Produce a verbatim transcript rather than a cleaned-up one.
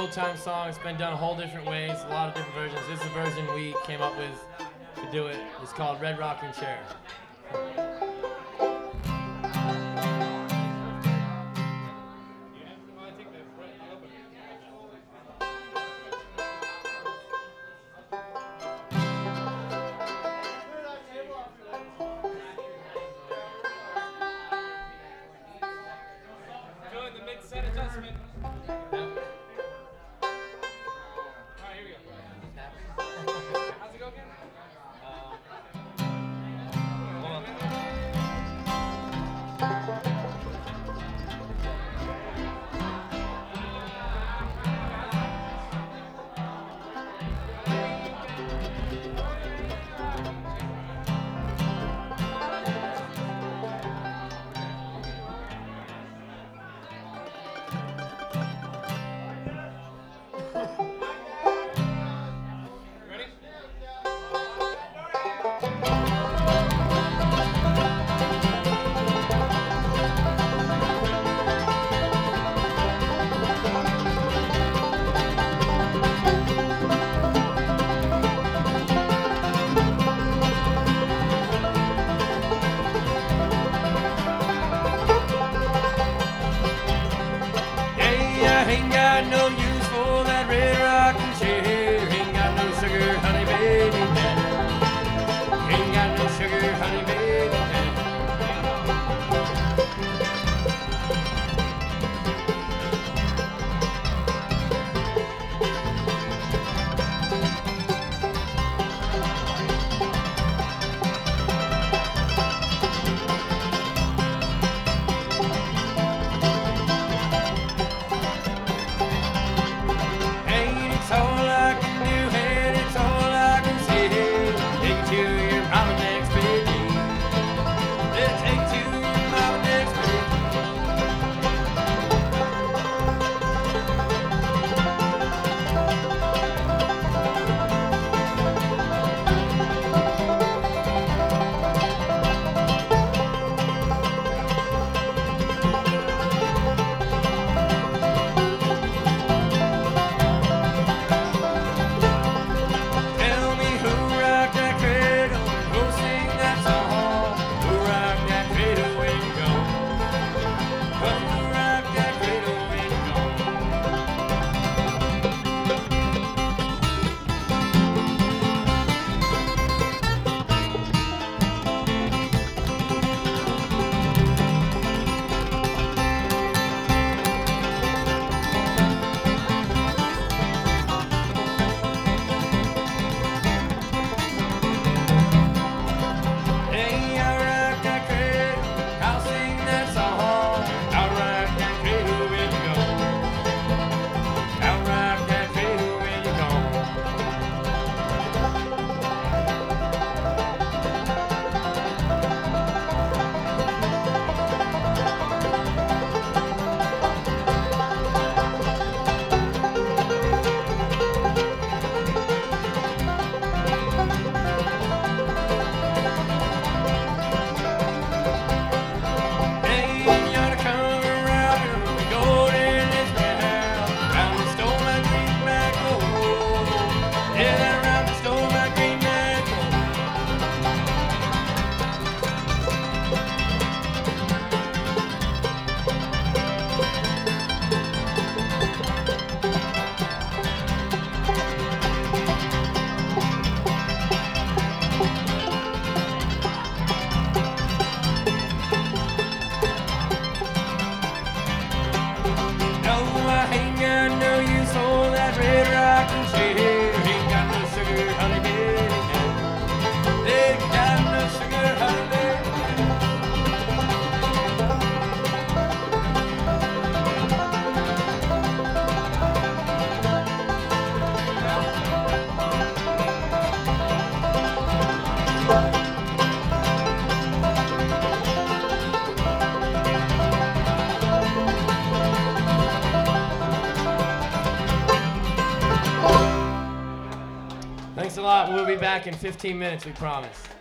old time song. It's been done a whole different ways, a lot of different versions. This is the version we came up with to do it. It's called Red Rocking Chair. Doing the mid-set adjustment. How's it go again? Ain't got no use for that red rocking chair. Ain't got no sugar, honey, baby, now. Ain't got no sugar, honey, baby, now. It's all I can do, and it's all I can say. Take it to your mama next baby. Let's take it to your mama next baby. Thanks a lot. We'll be back in fifteen minutes, we promise.